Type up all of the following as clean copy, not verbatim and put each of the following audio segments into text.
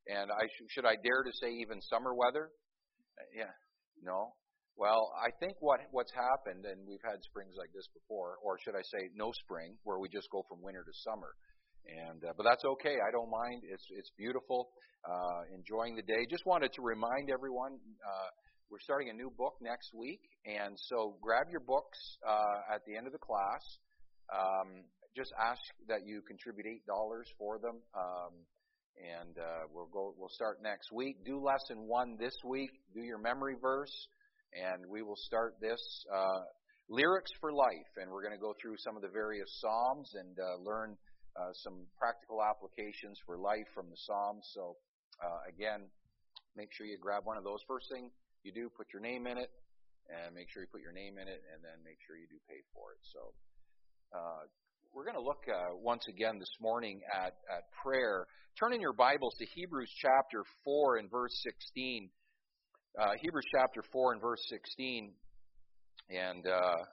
And should I dare to say even summer weather? Yeah. No? Well, I think what's happened, and we've had springs like this before, or should I say no spring, where we just go from winter to summer. And but that's okay. I don't mind. It's beautiful. Enjoying the day. Just wanted to remind everyone, we're starting a new book next week, and so grab your books at the end of the class. Just ask that you contribute $8 for them, and we'll start next week. Do lesson 1 this week. Do your memory verse, and we will start this lyrics for life. And we're going to go through some of the various psalms and learn some practical applications for life from the psalms. So again, make sure you grab one of those. First thing you do, put your name in it, and make sure you put your name in it, and then make sure you do pay for it. So we're going to look once again this morning at prayer. Turn in your Bibles to Hebrews chapter 4 and verse 16. Hebrews chapter 4 and verse 16. And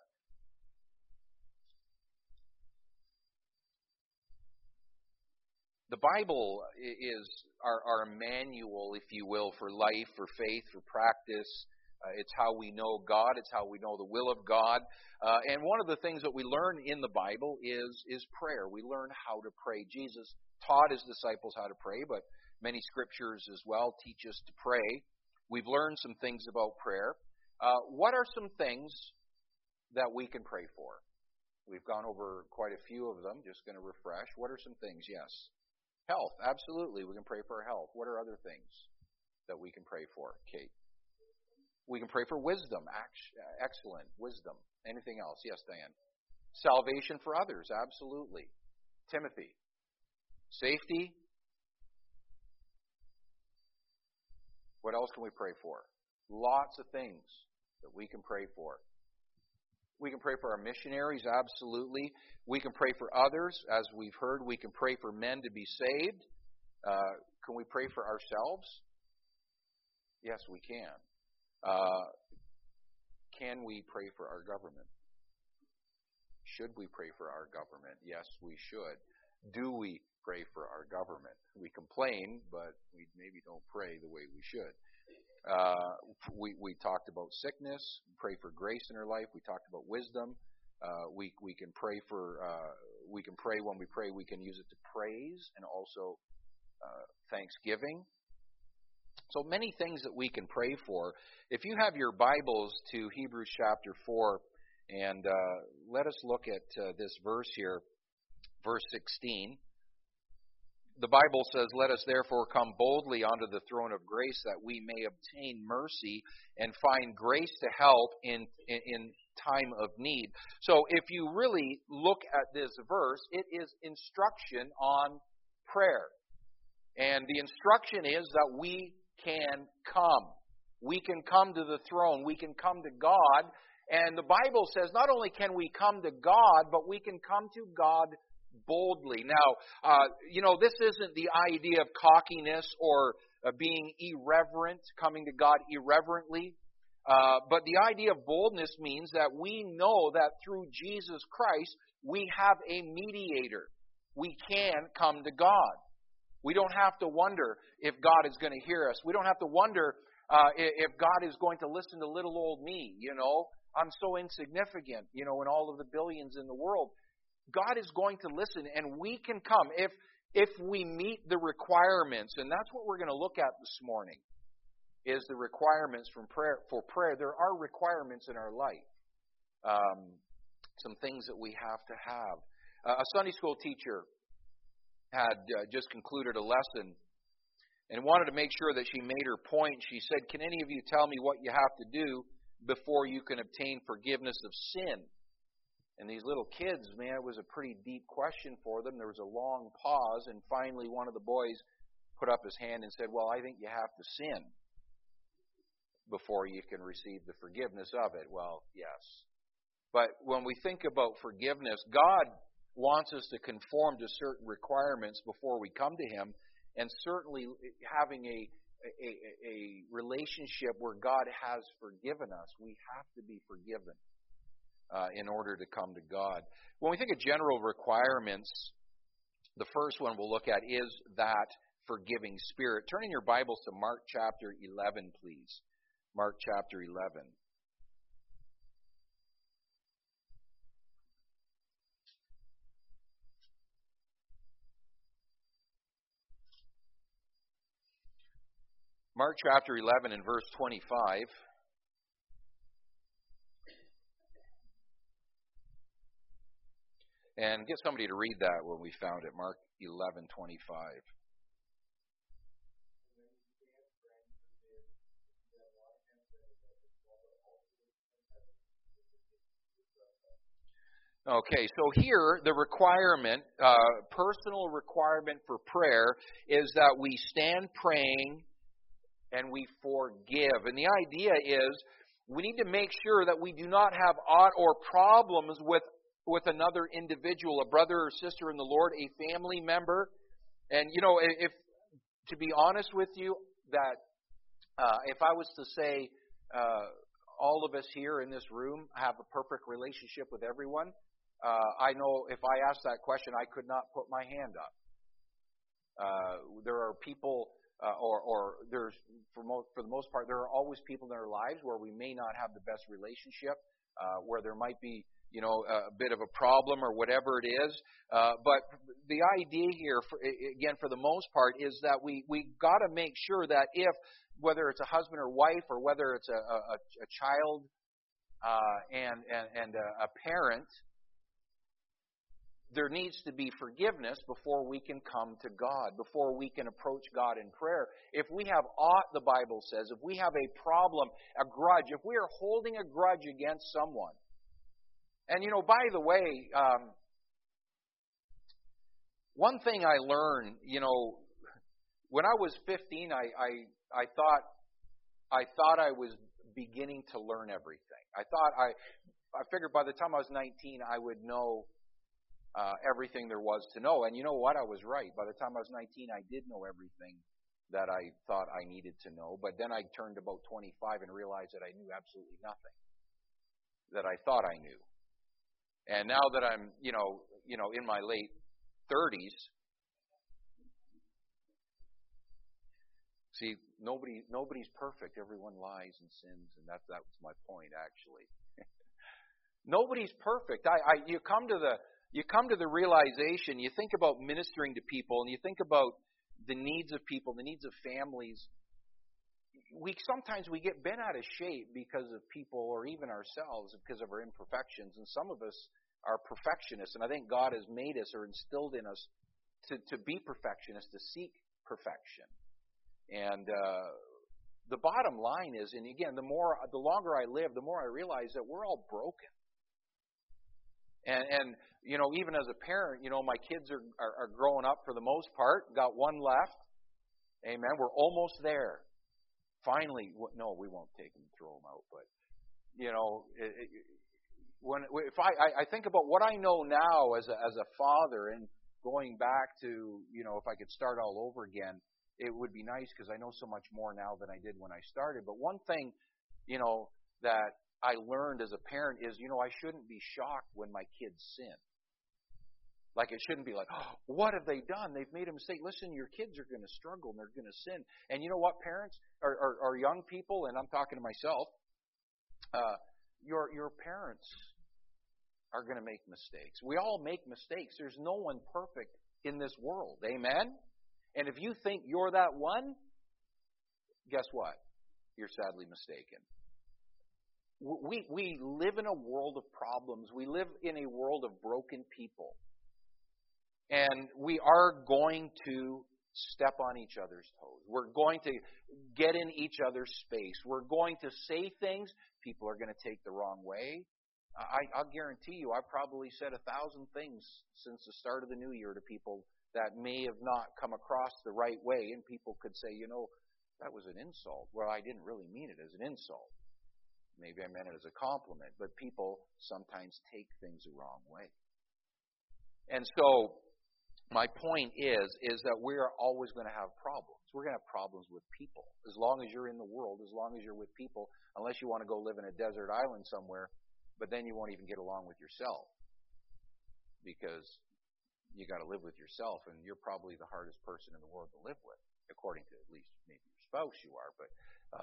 the Bible is our manual, if you will, for life, for faith, for practice. It's how we know God. It's how we know the will of God. And one of the things that we learn in the Bible is prayer. We learn how to pray. Jesus taught his disciples how to pray, but many scriptures as well teach us to pray. We've learned some things about prayer. What are some things that we can pray for? We've gone over quite a few of them. Just going to refresh. What are some things? Yes. Health. Absolutely. We can pray for our health. What are other things that we can pray for, Kate? We can pray for wisdom. Excellent. Wisdom. Anything else? Yes, Diane. Salvation for others. Absolutely. Timothy. Safety. What else can we pray for? Lots of things that we can pray for. We can pray for our missionaries. Absolutely. We can pray for others. As we've heard, we can pray for men to be saved. Can we pray for ourselves? Yes, we can. Can we pray for our government? Should we pray for our government? Yes, we should. Do we pray for our government? We complain, but we maybe don't pray the way we should. We talked about sickness. Pray for grace in our life. We talked about wisdom. We can pray for. We can pray when we pray. We can use it to praise and also thanksgiving. So many things that we can pray for. If you have your Bibles to Hebrews chapter 4, and let us look at this verse here, verse 16. The Bible says, "Let us therefore come boldly unto the throne of grace, that we may obtain mercy and find grace to help in time of need." So if you really look at this verse, it is instruction on prayer. And the instruction is that we can come. We can come to the throne. We can come to God. And the Bible says not only can we come to God, but we can come to God boldly. Now, this isn't the idea of cockiness or being irreverent, coming to God irreverently. But the idea of boldness means that we know that through Jesus Christ, we have a mediator. We can come to God. We don't have to wonder if God is going to hear us. We don't have to wonder if God is going to listen to little old me. I'm so insignificant, in all of the billions in the world. God is going to listen, and we can come if we meet the requirements. And that's what we're going to look at this morning, is the requirements for prayer. There are requirements in our life, some things that we have to have. A Sunday school teacher had just concluded a lesson and wanted to make sure that she made her point. She said, "Can any of you tell me what you have to do before you can obtain forgiveness of sin?" And these little kids, man, it was a pretty deep question for them. There was a long pause, and finally one of the boys put up his hand and said, "Well, I think you have to sin before you can receive the forgiveness of it." Well, yes. But when we think about forgiveness, God wants us to conform to certain requirements before we come to Him, and certainly having a relationship where God has forgiven us, we have to be forgiven in order to come to God. When we think of general requirements, the first one we'll look at is that forgiving spirit. Turn in your Bibles to Mark chapter 11, please. Mark chapter 11. Mark chapter 11 and verse 25. And get somebody to read that when we found it. Mark 11:25. Okay, so here the requirement, personal requirement for prayer is that we stand praying and we forgive. And the idea is we need to make sure that we do not have aught or problems with another individual, a brother or sister in the Lord, a family member. And, you know, if to be honest with you, that if I was to say all of us here in this room have a perfect relationship with everyone, I know if I asked that question, I could not put my hand up. There are people, or there's for the most part, there are always people in our lives where we may not have the best relationship, where there might be, you know, a bit of a problem or whatever it is. But the idea here, again, for the most part, is that we got to make sure that if, whether it's a husband or wife, or whether it's a child and a parent, there needs to be forgiveness before we can come to God, before we can approach God in prayer. If we have aught, the Bible says, if we have a problem, a grudge, if we are holding a grudge against someone. And, you know, by the way, one thing I learned, you know, when I was 15, I thought I was beginning to learn everything. I figured by the time I was 19, I would know everything there was to know. And you know what? I was right. By the time I was 19, I did know everything that I thought I needed to know. But then I turned about 25 and realized that I knew absolutely nothing that I thought I knew. And now that I'm, you know, in my late 30s, see, nobody's perfect. Everyone lies and sins, and that was my point, actually. Nobody's perfect. You come to the realization, you think about ministering to people, and you think about the needs of people, the needs of families. Sometimes we get bent out of shape because of people, or even ourselves, because of our imperfections. And some of us are perfectionists, and I think God has made us or instilled in us to be perfectionists, to seek perfection. And the bottom line is, and again, the longer I live, the more I realize that we're all broken. And you know, even as a parent, you know, my kids are growing up for the most part. Got one left. Amen. We're almost there. Finally, no, we won't take them and throw them out. But you know, if I think about what I know now as a father, and going back to, you know, if I could start all over again, it would be nice because I know so much more now than I did when I started. But one thing, you know, that I learned as a parent is, you know, I shouldn't be shocked when my kids sin. Like, it shouldn't be like, oh, what have they done? They've made a mistake. Listen, your kids are going to struggle and they're going to sin. And you know what, parents or young people, and I'm talking to myself, your parents are going to make mistakes. We all make mistakes. There's no one perfect in this world. Amen? And if you think you're that one, guess what? You're sadly mistaken. We live in a world of problems. We live in a world of broken people. And we are going to step on each other's toes. We're going to get in each other's space. We're going to say things people are going to take the wrong way. I'll guarantee you, I've probably said 1,000 things since the start of the new year to people that may have not come across the right way. And people could say, you know, that was an insult. Well, I didn't really mean it as an insult. Maybe I meant it as a compliment. But people sometimes take things the wrong way. And so my point is that we are always going to have problems. We're going to have problems with people. As long as you're in the world, as long as you're with people, unless you want to go live in a desert island somewhere, but then you won't even get along with yourself because you got to live with yourself, and you're probably the hardest person in the world to live with, according to at least maybe your spouse you are. But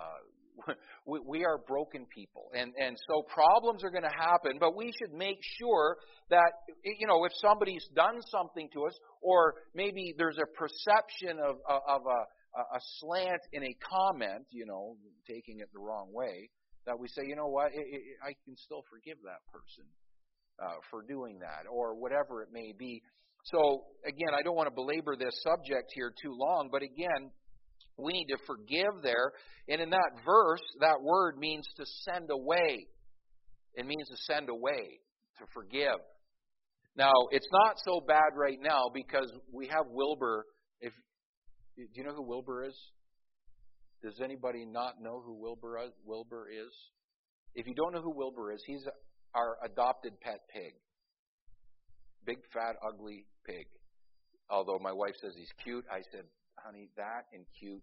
we are broken people, and so problems are going to happen. But we should make sure that, you know, if somebody's done something to us, or maybe there's a perception of a slant in a comment, you know, taking it the wrong way, that we say, you know what, I can still forgive that person for doing that, or whatever it may be. So, again, I don't want to belabor this subject here too long, but again, we need to forgive there. And in that verse, that word means to send away. It means to send away, to forgive. Now, it's not so bad right now because we have Wilbur. Do you know who Wilbur is? Does anybody not know who Wilbur is? If you don't know who Wilbur is, he's our adopted pet pig. Big, fat, ugly pig. Although my wife says he's cute, I said, honey, that and cute,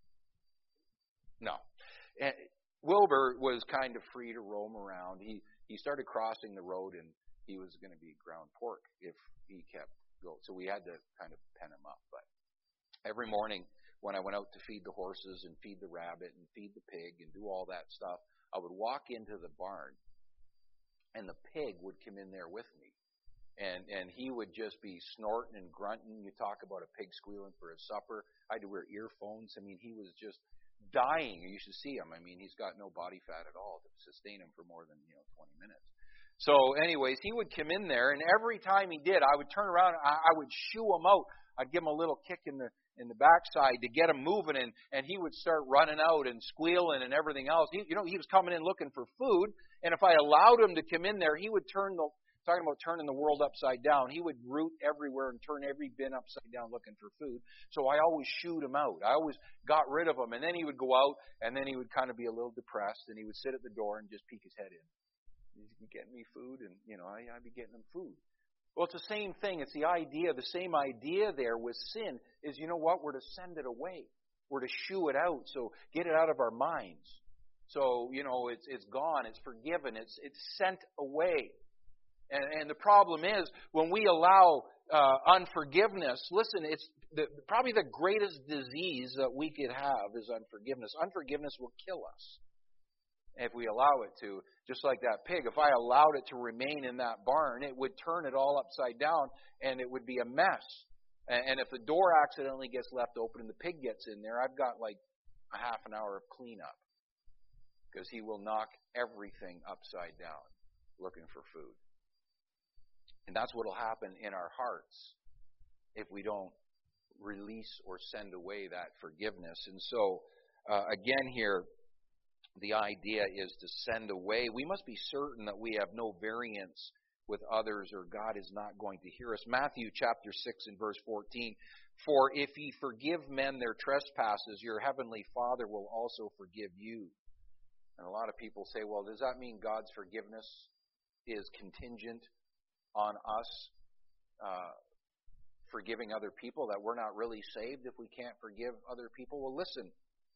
no. And Wilbur was kind of free to roam around. He started crossing the road, and he was going to be ground pork if he kept going. So we had to kind of pen him up. But every morning when I went out to feed the horses and feed the rabbit and feed the pig and do all that stuff, I would walk into the barn, and the pig would come in there with me. And he would just be snorting and grunting. You talk about a pig squealing for his supper. I had to wear earphones. I mean, he was just dying. You should see him. I mean, he's got no body fat at all to sustain him for more than 20 minutes. So anyways, he would come in there, and every time he did, I would turn around, I would shoo him out. I'd give him a little kick in the backside to get him moving, and he would start running out and squealing and everything else. He was coming in looking for food, and if I allowed him to come in there, he would talking about turning the world upside down, he would root everywhere and turn every bin upside down looking for food. So I always shooed him out. I always got rid of him. And then he would go out, and then he would kind of be a little depressed, and he would sit at the door and just peek his head in. He'd be getting me food, and, I'd be getting him food. Well, it's the same thing. It's the same idea there with sin is, you know what? We're to send it away. We're to shoo it out. So get it out of our minds. So, it's gone. It's forgiven. It's sent away. And the problem is, when we allow unforgiveness, listen, it's probably the greatest disease that we could have is unforgiveness. Unforgiveness will kill us if we allow it to. Just like that pig, if I allowed it to remain in that barn, it would turn it all upside down, and it would be a mess. And if the door accidentally gets left open and the pig gets in there, I've got like a half an hour of cleanup, because he will knock everything upside down looking for food. And that's what will happen in our hearts if we don't release or send away that forgiveness. And so, again here, the idea is to send away. We must be certain that we have no variance with others, or God is not going to hear us. Matthew chapter 6 and verse 14, "For if ye forgive men their trespasses, your heavenly Father will also forgive you." And a lot of people say, well, does that mean God's forgiveness is contingent on us forgiving other people, that we're not really saved if we can't forgive other people? Well, listen,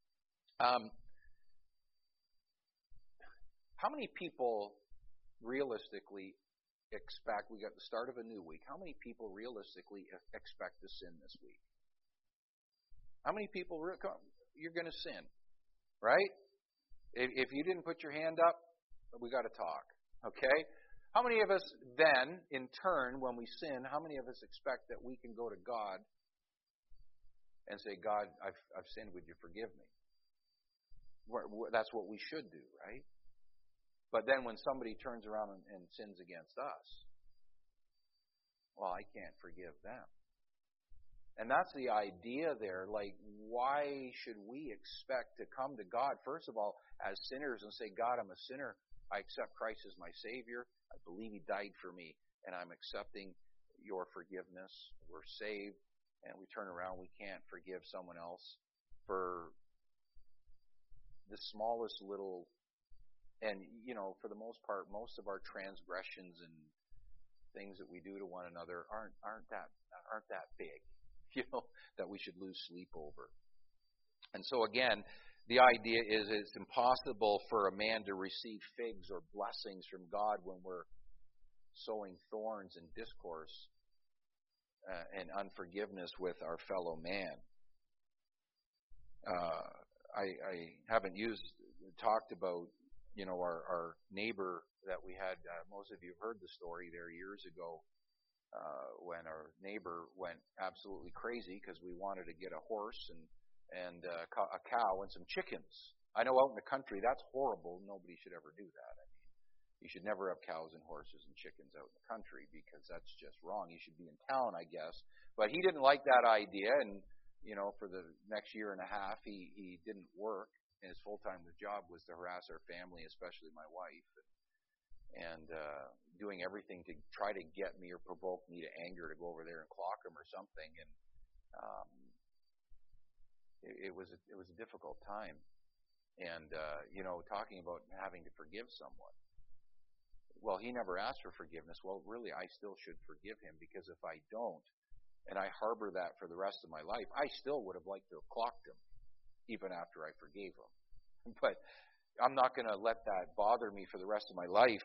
how many people realistically expect, we got the start of a new week, how many people realistically expect to sin this week? How many people, you're going to sin, right? If you didn't put your hand up, we got to talk, okay? How many of us then, in turn, when we sin, how many of us expect that we can go to God and say, God, I've sinned, would you forgive me? That's what we should do, right? But then when somebody turns around and sins against us, well, I can't forgive them. And that's the idea there. Like, why should we expect to come to God, first of all, as sinners and say, God, I'm a sinner. I accept Christ as my Savior. I believe He died for me, and I'm accepting your forgiveness. We're saved, and we turn around. We can't forgive someone else for the smallest little, and, for the most part, most of our transgressions and things that we do to one another aren't that big, that we should lose sleep over. And so again, the idea is it's impossible for a man to receive figs or blessings from God when we're sowing thorns and discourse and unforgiveness with our fellow man. I haven't talked about, our neighbor that we had. Most of you have heard the story there years ago when our neighbor went absolutely crazy because we wanted to get a horse and a cow and some chickens. I know out in the country that's horrible. Nobody should ever do that. I mean, you should never have cows and horses and chickens out in the country because that's just wrong. You should be in town, I guess. But he didn't like that idea, and for the next year and a half, he didn't work. And his full-time job was to harass our family, especially my wife, and doing everything to try to get me or provoke me to anger to go over there and clock him or something. And it was a difficult time. And talking about having to forgive someone. Well, he never asked for forgiveness. Well, really, I still should forgive him, because if I don't, and I harbor that for the rest of my life, I still would have liked to have clocked him, even after I forgave him. But I'm not going to let that bother me for the rest of my life.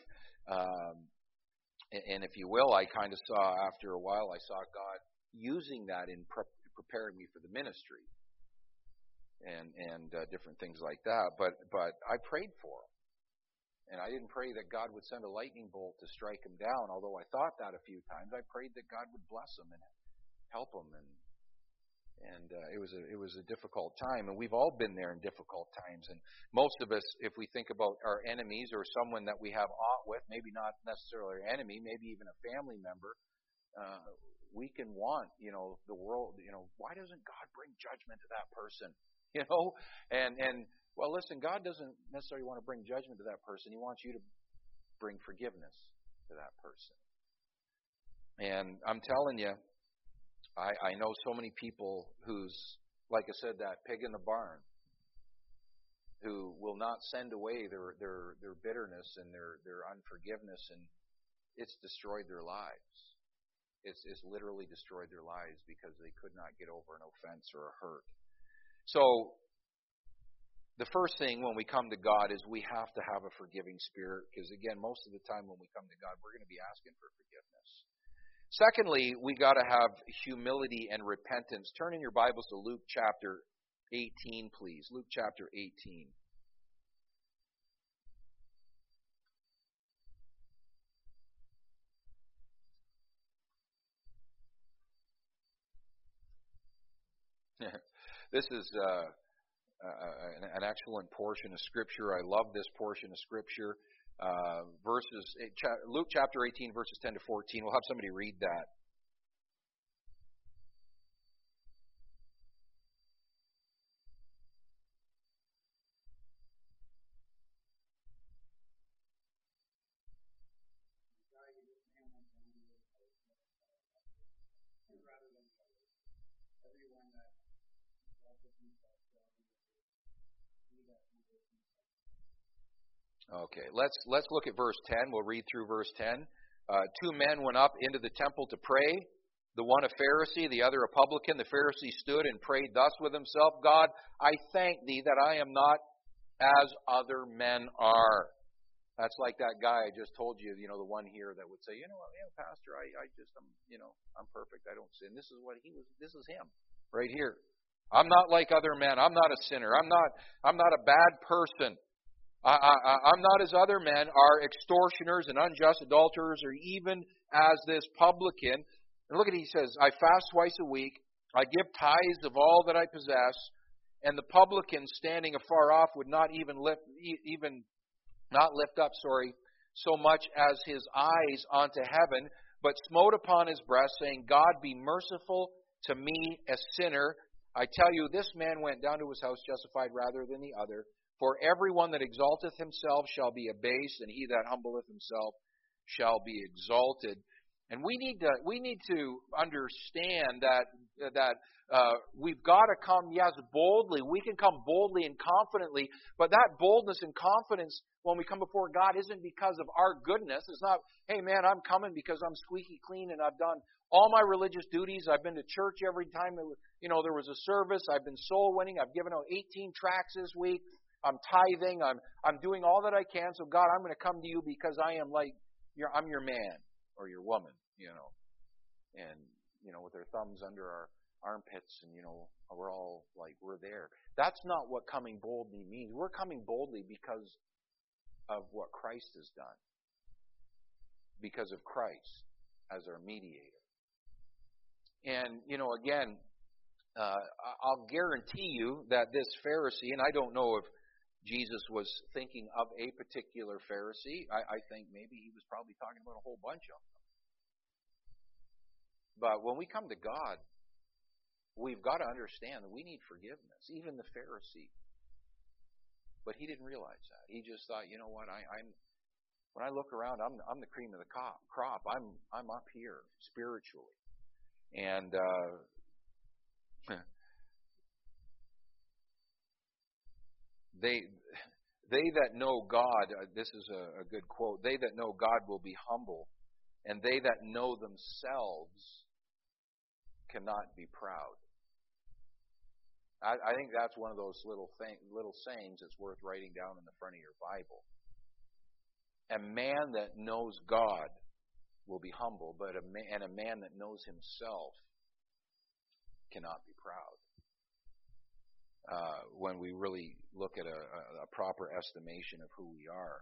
And if you will, I kind of saw, after a while, I saw God using that in preparing me for the ministry and different things like that. But I prayed for him. And I didn't pray that God would send a lightning bolt to strike him down, although I thought that a few times. I prayed that God would bless him and help him, and it was a difficult time, and we've all been there in difficult times. And most of us, if we think about our enemies or someone that we have aught with, maybe not necessarily our enemy, maybe even a family member, we can want, the world, why doesn't God bring judgment to that person? And well, listen, God doesn't necessarily want to bring judgment to that person. He wants you to bring forgiveness to that person. And I'm telling you, I know so many people who's, like I said, that pig in the barn, who will not send away their bitterness and their unforgiveness, and it's destroyed their lives. It's literally destroyed their lives because they could not get over an offense or a hurt. So the first thing when we come to God is we have to have a forgiving spirit, because, again, most of the time when we come to God, we're going to be asking for forgiveness. Secondly, we got to have humility and repentance. Turn in your Bibles to Luke chapter 18, please. Luke chapter 18. This is an excellent portion of Scripture. I love this portion of Scripture. Luke chapter 18, verses 10 to 14. We'll have somebody read that. Okay, let's look at verse 10. We'll read through verse 10. Two men went up into the temple to pray, the one a Pharisee, the other a publican. The Pharisee stood and prayed thus with himself, God, I thank thee that I am not as other men are. That's like that guy I just told you, the one here that would say, Pastor, I'm perfect. I don't sin. This is him right here. I'm not like other men. I'm not a sinner. I'm not a bad person. I'm not as other men are, extortioners and unjust adulterers, or even as this publican. And look at it, he says, I fast twice a week. I give tithes of all that I possess. And the publican, standing afar off, would not lift up so much as his eyes unto heaven, but smote upon his breast, saying, God, be merciful to me, a sinner. I tell you, this man went down to his house justified rather than the other. For everyone that exalteth himself shall be abased, and he that humbleth himself shall be exalted. And we need to understand that we've got to come, yes, boldly. We can come boldly and confidently, but that boldness and confidence when we come before God isn't because of our goodness. It's not, hey man, I'm coming because I'm squeaky clean and I've done all my religious duties. I've been to church every time there was a service. I've been soul winning. I've given out 18 tracts this week. I'm tithing. I'm doing all that I can. So God, I'm going to come to you because I'm your man or your woman, And with their thumbs under our armpits, and we're all like we're there. That's not what coming boldly means. We're coming boldly because of what Christ has done, because of Christ as our mediator. And again, I'll guarantee you that this Pharisee, and I don't know if Jesus was thinking of a particular Pharisee. I think maybe he was probably talking about a whole bunch of them. But when we come to God, we've got to understand that we need forgiveness, even the Pharisee. But he didn't realize that. He just thought, you know what, when I look around, I'm the cream of the crop. I'm up here spiritually. And they that know God, this is a good quote, they that know God will be humble, and they that know themselves cannot be proud. I think that's one of those little sayings that's worth writing down in the front of your Bible. A man that knows God will be humble, but a man that knows himself cannot be proud. When we really look at a proper estimation of who we are.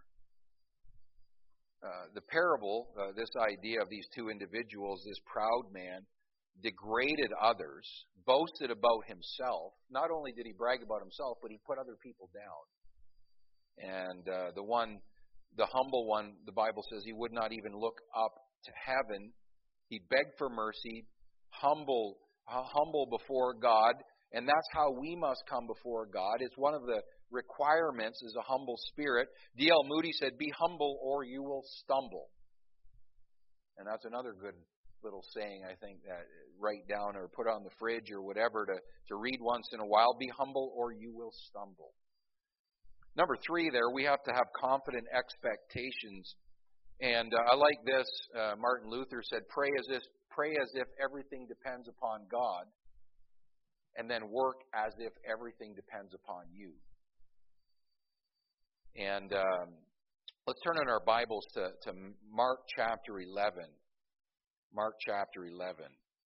The parable, this idea of these two individuals, this proud man degraded others, boasted about himself. Not only did he brag about himself, but he put other people down. And the humble one, the Bible says he would not even look up to heaven. He begged for mercy, humble before God. And that's how we must come before God. It's one of the requirements is a humble spirit. D.L. Moody said, be humble or you will stumble. And that's another good little saying, I think, that write down or put on the fridge or whatever to read once in a while. Be humble or you will stumble. Number 3 there, we have to have confident expectations. And I like this. Martin Luther said, pray as if everything depends upon God, and then work as if everything depends upon you. And let's turn in our Bibles to Mark chapter 11. Mark chapter 11.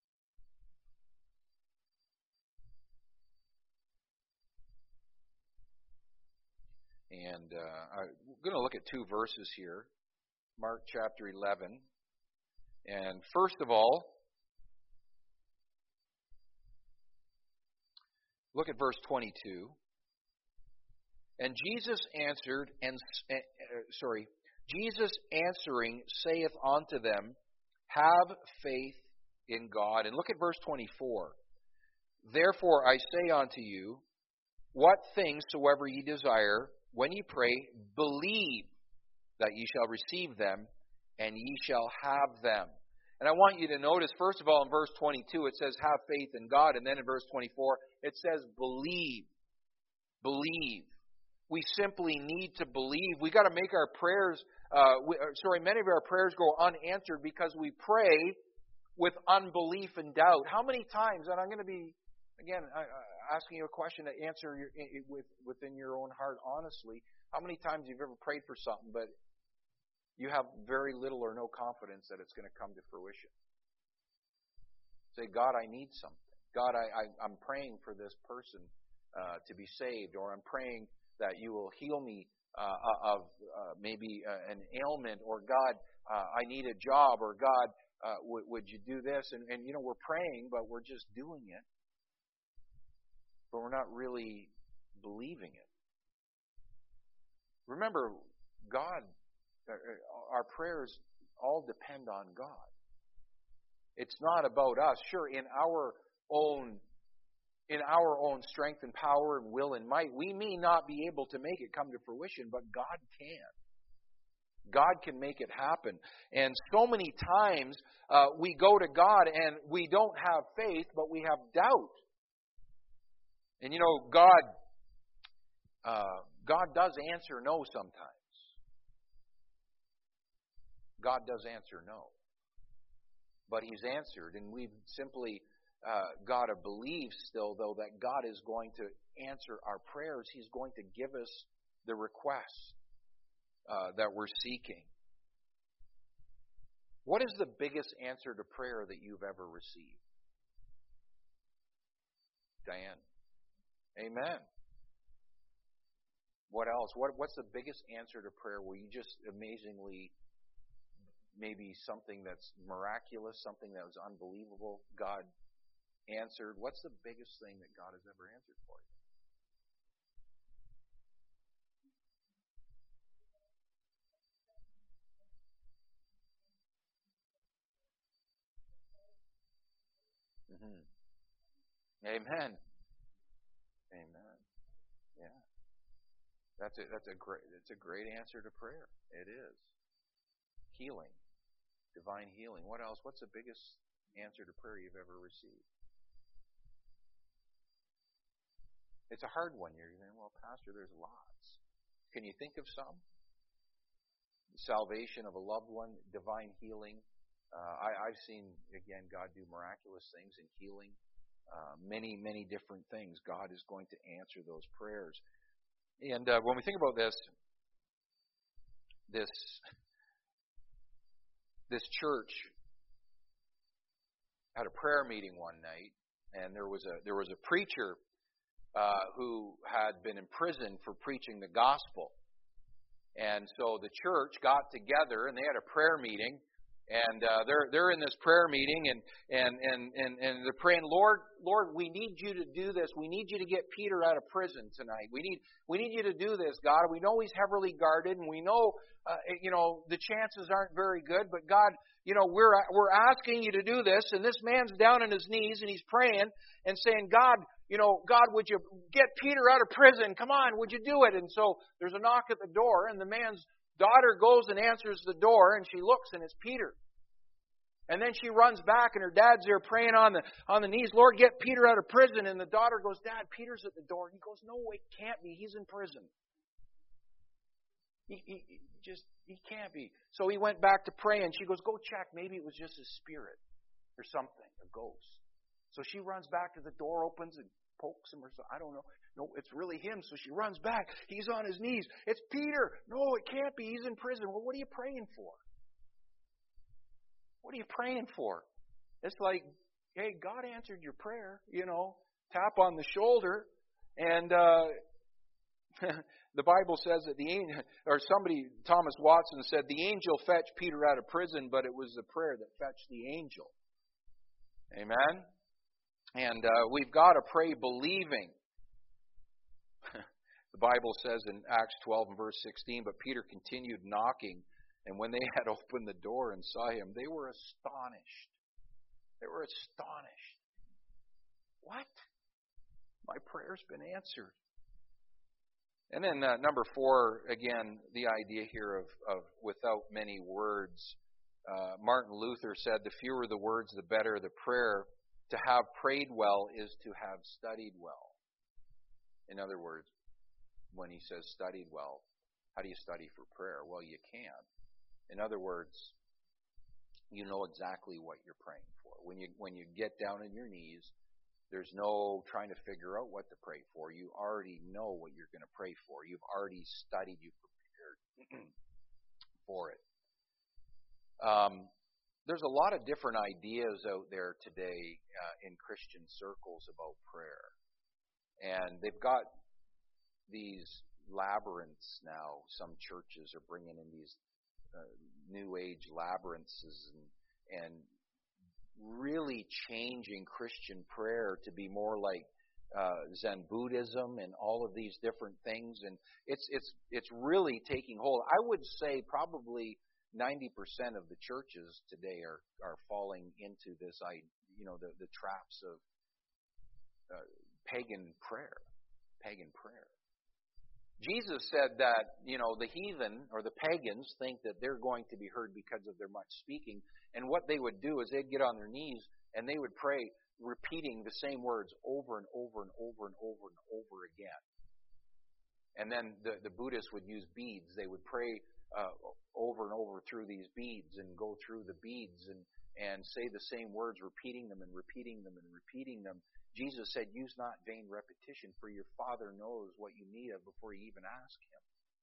And I'm going to look at 2 verses here. Mark chapter 11. And first of all, look at verse 22. And Jesus answering saith unto them, have faith in God. And look at verse 24. Therefore I say unto you, what things soever ye desire, when ye pray, believe that ye shall receive them, and ye shall have them. And I want you to notice, first of all, in verse 22, it says, have faith in God. And then in verse 24, it says, believe. Believe. We simply need to believe. We've got to make our prayers, many of our prayers go unanswered because we pray with unbelief and doubt. How many times, and I'm going to be, again, asking you a question to answer within your own heart honestly, how many times you've ever prayed for something, but you have very little or no confidence that it's going to come to fruition? Say, God, I need something. God, I'm praying for this person to be saved, or I'm praying that you will heal me of maybe an ailment, or God, I need a job, or God, would you do this? And we're praying, but we're just doing it. But we're not really believing it. Remember, God, our prayers all depend on God. It's not about us. Sure, in our own strength and power and will and might, we may not be able to make it come to fruition, but God can. God can make it happen. And so many times we go to God and we don't have faith, but we have doubt. And God does answer no sometimes. God does answer no. But He's answered, and we've simply got to believe still, though, that God is going to answer our prayers. He's going to give us the request that we're seeking. What is the biggest answer to prayer that you've ever received? Diane. Amen. What else? What's the biggest answer to prayer where you just amazingly, maybe something that's miraculous, something that was unbelievable, God answered? What's the biggest thing that God has ever answered for you? Mm-hmm. Amen. Amen. Yeah. That's a great answer to prayer. It is. Healing. Divine healing. What else? What's the biggest answer to prayer you've ever received? It's a hard one. You're saying, well, Pastor, there's lots. Can you think of some? Salvation of a loved one, divine healing. I've seen, again, God do miraculous things in healing. Many, many different things. God is going to answer those prayers. And when we think about this church had a prayer meeting one night, and there was a preacher who had been imprisoned for preaching the gospel. And so the church got together and they had a prayer meeting, and they're in this prayer meeting and they're praying, Lord, we need you to do this. We need you to get Peter out of prison tonight. We need you to do this, God. We know he's heavily guarded, and we know the chances aren't very good, but God, we're asking you to do this, and this man's down on his knees and he's praying and saying, God, would you get Peter out of prison? Come on, would you do it? And so there's a knock at the door, and the man's daughter goes and answers the door, and she looks, and it's Peter. And then she runs back, and her dad's there praying on the knees, Lord, get Peter out of prison. And the daughter goes, Dad, Peter's at the door. He goes, no, it can't be. He's in prison. He can't be. So he went back to pray, and she goes, go check. Maybe it was just his spirit or something, a ghost. So she runs back to the door, opens and pokes him or something. I don't know. No, it's really him. So she runs back. He's on his knees. It's Peter. No, it can't be. He's in prison. Well, what are you praying for? What are you praying for? It's like, hey, God answered your prayer. Tap on the shoulder. And the Bible says that the angel, or somebody, Thomas Watson said, the angel fetched Peter out of prison, but it was the prayer that fetched the angel. Amen? And we've got to pray believing. The Bible says in Acts 12 and verse 16, but Peter continued knocking, and when they had opened the door and saw him, they were astonished. They were astonished. What? My prayer's been answered. And then number 4, again, the idea here of without many words. Martin Luther said, the fewer the words, the better the prayer. To have prayed well is to have studied well. In other words, when he says studied well, how do you study for prayer? Well, you can. In other words, you know exactly what you're praying for. When you get down on your knees, there's no trying to figure out what to pray for. You already know what you're going to pray for. You've already studied, you've prepared for it. There's a lot of different ideas out there today in Christian circles about prayer. And they've got these labyrinths now. Some churches are bringing in these new age labyrinths and really changing Christian prayer to be more like Zen Buddhism and all of these different things. And it's really taking hold. I would say probably 90% of the churches today are falling into this, the traps of pagan prayer. Jesus said that, the heathen or the pagans think that they're going to be heard because of their much speaking. And what they would do is they'd get on their knees and they would pray, repeating the same words over and over and over and over and over again. And then the Buddhists would use beads. They would pray over and over through these beads and go through the beads and say the same words, repeating them and repeating them and repeating them. Jesus said, use not vain repetition, for your Father knows what you need of before you even ask Him.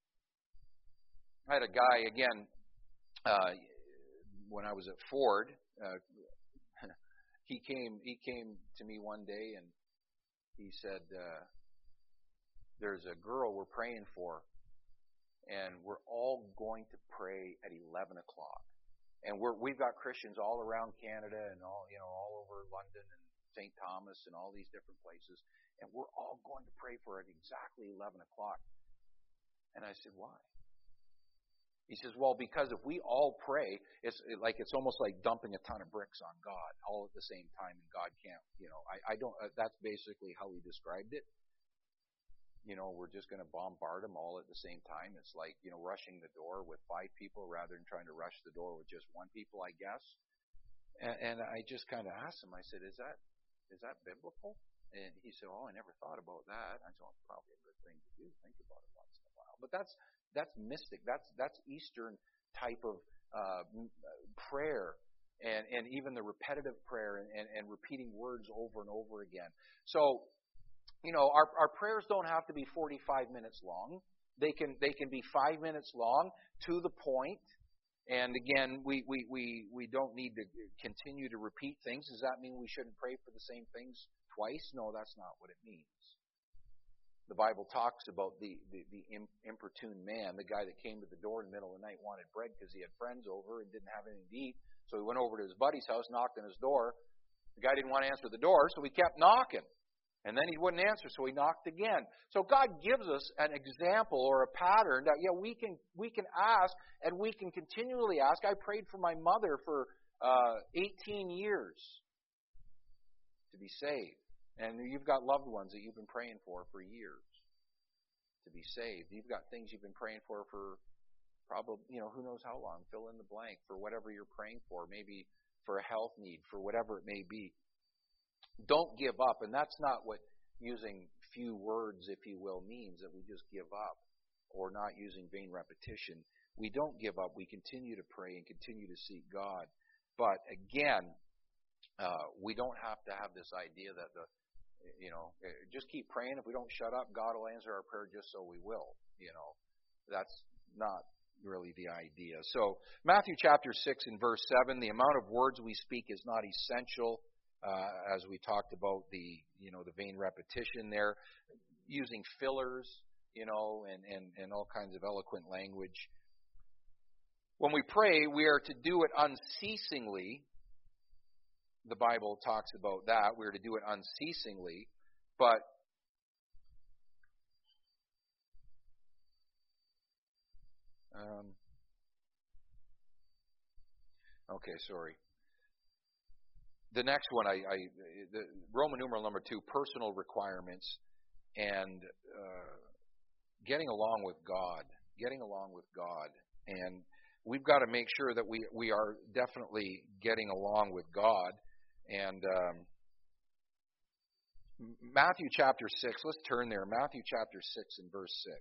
I had a guy, again, when I was at Ford, he came to me one day, and he said, there's a girl we're praying for, and we're all going to pray at 11 o'clock. And we've got Christians all around Canada and all over London and St. Thomas and all these different places, and we're all going to pray for it at exactly 11 o'clock. And I said, why? He says, well, because if we all pray, it's almost like dumping a ton of bricks on God all at the same time, and God can't, I don't, that's basically how he described it. We're just going to bombard them all at the same time. It's like, rushing the door with 5 people rather than trying to rush the door with just 1 people, I guess. And I just kind of asked him, I said, is that biblical? And he said, oh, I never thought about that. I said, well, it's probably a good thing to do. Think about it once in a while. But that's mystic. That's Eastern type of prayer. And even the repetitive prayer and repeating words over and over again. So, our prayers don't have to be 45 minutes long. They can be 5 minutes long, to the point. And again, we don't need to continue to repeat things. Does that mean we shouldn't pray for the same things twice? No, that's not what it means. The Bible talks about the importune man, the guy that came to the door in the middle of the night, wanted bread because he had friends over and didn't have anything to eat. So he went over to his buddy's house, knocked on his door. The guy didn't want to answer the door, so he kept knocking. And then he wouldn't answer, so he knocked again. So God gives us an example or a pattern that, we can ask, and we can continually ask. I prayed for my mother for 18 years to be saved. And you've got loved ones that you've been praying for years to be saved. You've got things you've been praying for probably, who knows how long. Fill in the blank for whatever you're praying for, maybe for a health need, for whatever it may be. Don't give up. And that's not what using few words, if you will, means, that we just give up or not using vain repetition. We don't give up. We continue to pray and continue to seek God. But again, we don't have to have this idea that just keep praying. If we don't shut up, God will answer our prayer just so we will. That's not really the idea. So Matthew chapter 6 and verse 7, the amount of words we speak is not essential. As we talked about the vain repetition there, using fillers, and all kinds of eloquent language. When we pray, we are to do it unceasingly. The Bible talks about that. We are to do it unceasingly, but okay, sorry. The next one, the Roman numeral number 2, personal requirements, and getting along with God. And we've got to make sure that we are definitely getting along with God. And Matthew chapter 6, let's turn there. Matthew chapter 6 and verse 6.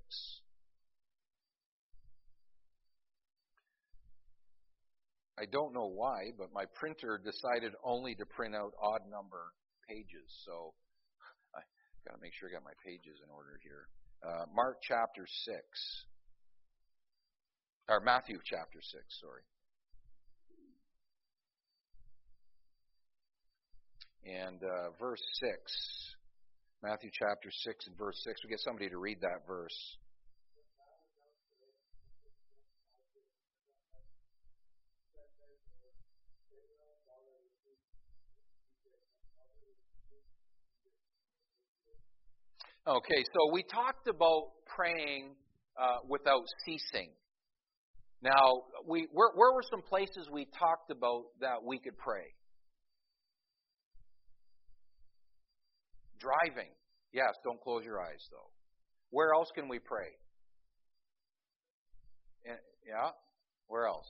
I don't know why, but my printer decided only to print out odd number pages. So I got to make sure I got my pages in order here. Matthew chapter 6, sorry. And verse 6. Matthew chapter 6 and verse 6. We get somebody to read that verse. Okay, so we talked about praying without ceasing. Now, where were some places we talked about that we could pray? Driving. Yes, don't close your eyes, though. Where else can we pray? Yeah? Where else?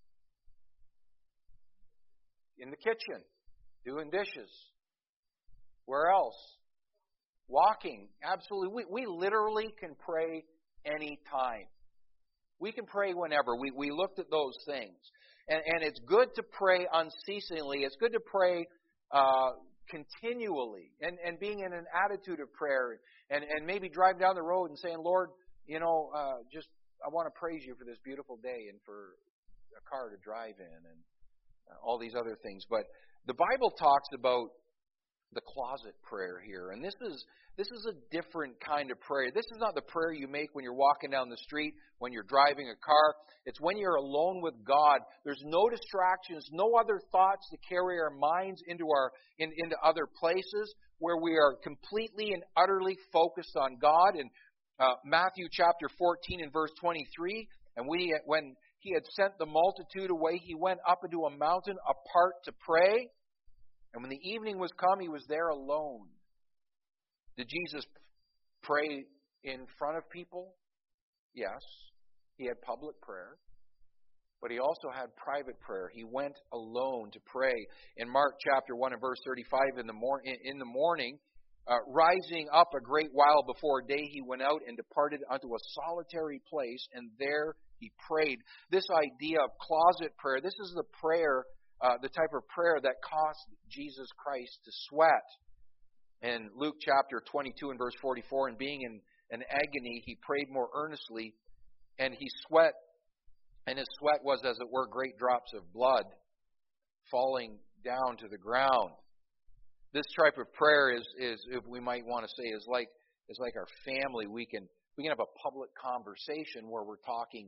In the kitchen. Doing dishes. Where else? Walking. Absolutely. We literally can pray anytime. We can pray whenever. We looked at those things. And it's good to pray unceasingly. It's good to pray continually and being in an attitude of prayer and maybe driving down the road and saying, Lord, I want to praise you for this beautiful day and for a car to drive in and all these other things. But the Bible talks about the closet prayer here. And this is a different kind of prayer. This is not the prayer you make when you're walking down the street, when you're driving a car. It's when you're alone with God. There's no distractions, no other thoughts to carry our minds into other places, where we are completely and utterly focused on God. In Matthew chapter 14 and verse 23, and when he had sent the multitude away, he went up into a mountain apart to pray. And when the evening was come, he was there alone. Did Jesus pray in front of people? Yes. He had public prayer. But he also had private prayer. He went alone to pray. In Mark chapter 1 and verse 35, in the morning, rising up a great while before day, he went out and departed unto a solitary place, and there he prayed. This idea of closet prayer, this is the prayer, the type of prayer that caused Jesus Christ to sweat. In Luke chapter 22 and verse 44, and being in an agony, he prayed more earnestly, and he sweat, and his sweat was, as it were, great drops of blood falling down to the ground. This type of prayer is if we might want to say, is like our family. We can have a public conversation where we're talking,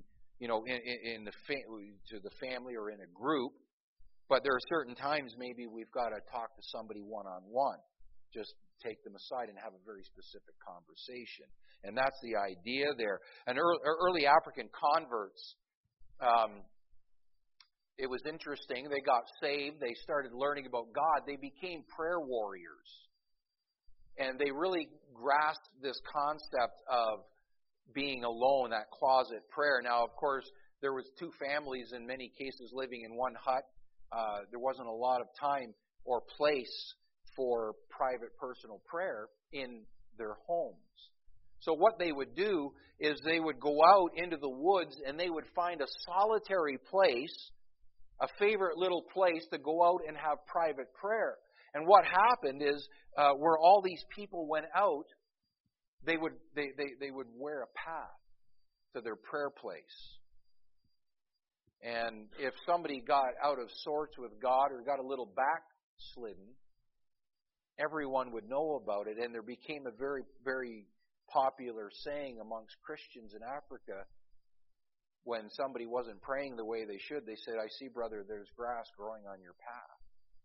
to the family or in a group. But there are certain times maybe we've got to talk to somebody one-on-one. Just take them aside and have a very specific conversation. And that's the idea there. And early African converts, it was interesting. They got saved. They started learning about God. They became prayer warriors. And they really grasped this concept of being alone, that closet prayer. Now, of course, there was two families in many cases living in one hut. There wasn't a lot of time or place for private personal prayer in their homes. So what they would do is they would go out into the woods and they would find a solitary place, a favorite little place to go out and have private prayer. And what happened is, where all these people went out, they would wear a path to their prayer place. And if somebody got out of sorts with God or got a little backslidden, everyone would know about it. And there became a very, very popular saying amongst Christians in Africa. When somebody wasn't praying the way they should, they said, "I see, brother, there's grass growing on your path."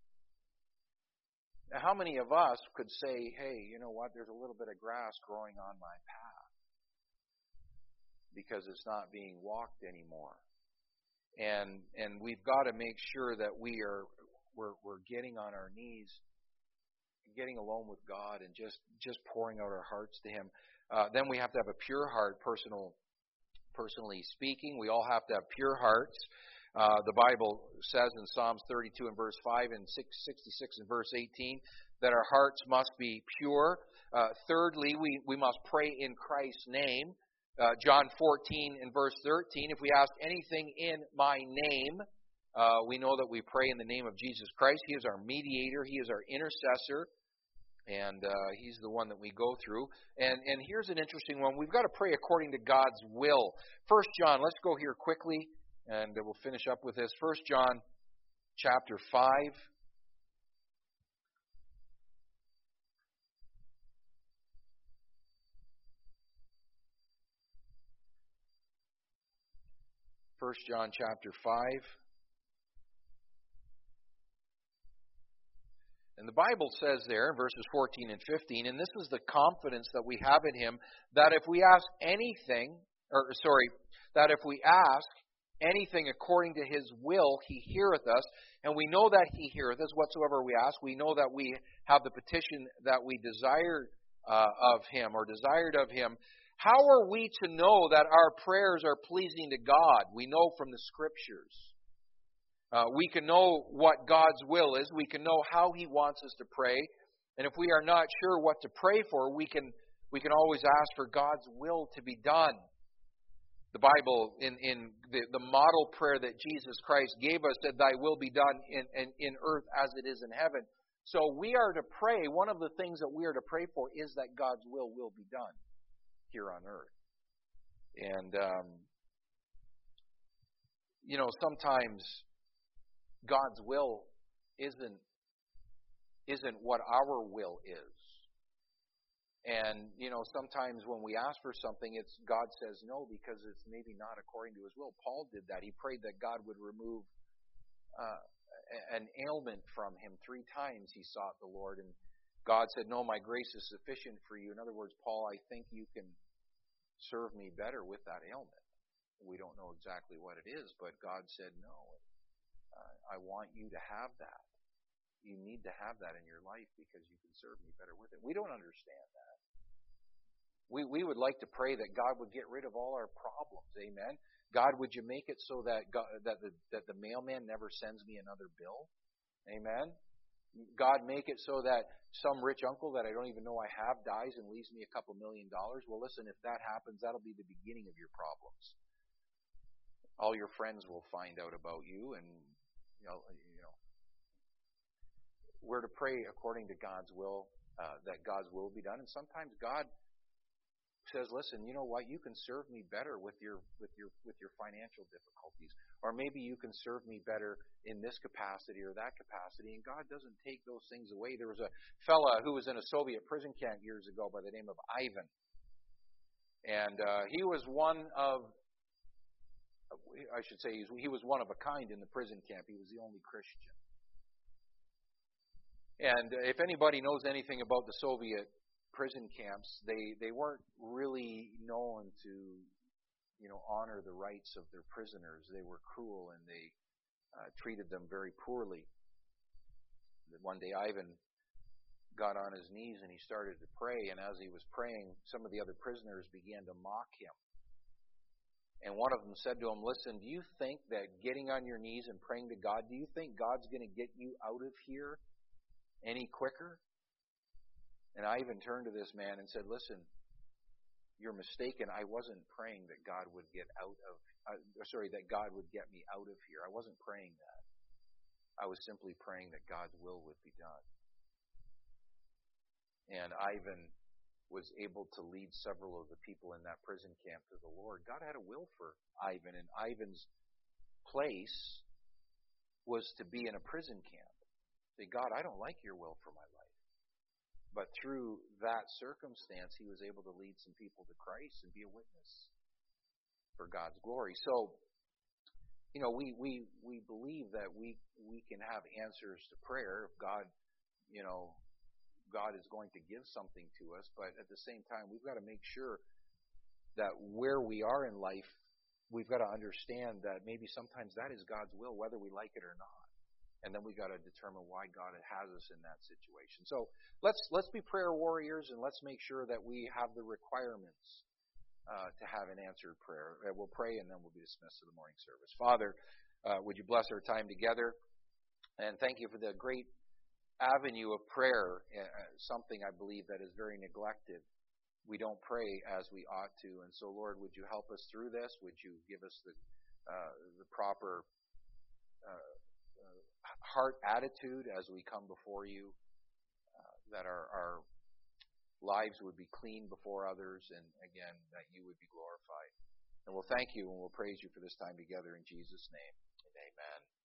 Now, how many of us could say, "Hey, you know what, there's a little bit of grass growing on my path because it's not being walked anymore"? And we've got to make sure that we're getting on our knees, getting alone with God, and just pouring out our hearts to Him. Then we have to have a pure heart, personally speaking. We all have to have pure hearts. The Bible says in Psalms 32 and verse 5 and 66 and verse 18 that our hearts must be pure. Thirdly, we must pray in Christ's name. John 14 and verse 13, if we ask anything in my name, we know that we pray in the name of Jesus Christ. He is our mediator. He is our intercessor. And He's the one that we go through. And here's an interesting one. We've got to pray according to God's will. 1 John, let's go here quickly, and we'll finish up with this. 1 John chapter 5. First John chapter 5. And the Bible says there in verses 14 and 15, and this is the confidence that we have in Him, that if we ask anything according to His will, He heareth us. And we know that He heareth us whatsoever we ask. We know that we have the petition that we desire of Him, or desired of Him. How are we to know that our prayers are pleasing to God? We know from the Scriptures. We can know what God's will is. We can know how He wants us to pray. And if we are not sure what to pray for, we can always ask for God's will to be done. The Bible, in the model prayer that Jesus Christ gave us, said, "Thy will be done in earth as it is in heaven." So we are to pray. One of the things that we are to pray for is that God's will be done here on earth. And, sometimes God's will isn't isn't what our will is. And, sometimes when we ask for something, it's God says no because it's maybe not according to His will. Paul did that. He prayed that God would remove an ailment from him. 3 times he sought the Lord, and God said, no, my grace is sufficient for you. In other words, Paul, I think you can serve me better with that ailment. We don't know exactly what it is, but God said, no, I want you to have that. You need to have that in your life because you can serve me better with it. We don't understand that. We would like to pray that God would get rid of all our problems. Amen. God, would you make it so that the mailman never sends me another bill? Amen. God, make it so that some rich uncle that I don't even know I have dies and leaves me a couple $1 million. Well, listen, if that happens, that'll be the beginning of your problems. All your friends will find out about you, and we're to pray according to God's will, that God's will be done. And sometimes God says, listen, you know what? You can serve me better with your financial difficulties. Or maybe you can serve me better in this capacity or that capacity. And God doesn't take those things away. There was a fella who was in a Soviet prison camp years ago by the name of Ivan. And he was one of, I should say, he was one of a kind in the prison camp. He was the only Christian. And if anybody knows anything about the Soviet prison camps, they weren't really known to, honor the rights of their prisoners. They were cruel and they treated them very poorly. One day Ivan got on his knees and he started to pray, and as he was praying, some of the other prisoners began to mock him. And one of them said to him, listen, do you think that getting on your knees and praying to God, do you think God's going to get you out of here any quicker? And I even turned to this man and said, listen, you're mistaken. I wasn't praying that God would get that God would get me out of here. I wasn't praying that. I was simply praying that God's will would be done. And Ivan was able to lead several of the people in that prison camp to the Lord. God had a will for Ivan, and Ivan's place was to be in a prison camp. Say, God, I don't like your will for my life. But through that circumstance, he was able to lead some people to Christ and be a witness for God's glory. So, we believe that we can have answers to prayer if God, God is going to give something to us. But at the same time, we've got to make sure that where we are in life, we've got to understand that maybe sometimes that is God's will, whether we like it or not. And then we got to determine why God has us in that situation. So let's be prayer warriors, and let's make sure that we have the requirements to have an answered prayer. We'll pray, and then we'll be dismissed to the morning service. Father, would you bless our time together? And thank you for the great avenue of prayer, something I believe that is very neglected. We don't pray as we ought to. And so, Lord, would you help us through this? Would you give us the proper heart attitude as we come before you, that our lives would be clean before others, and again, that you would be glorified. And we'll thank you and we'll praise you for this time together in Jesus' name. Amen.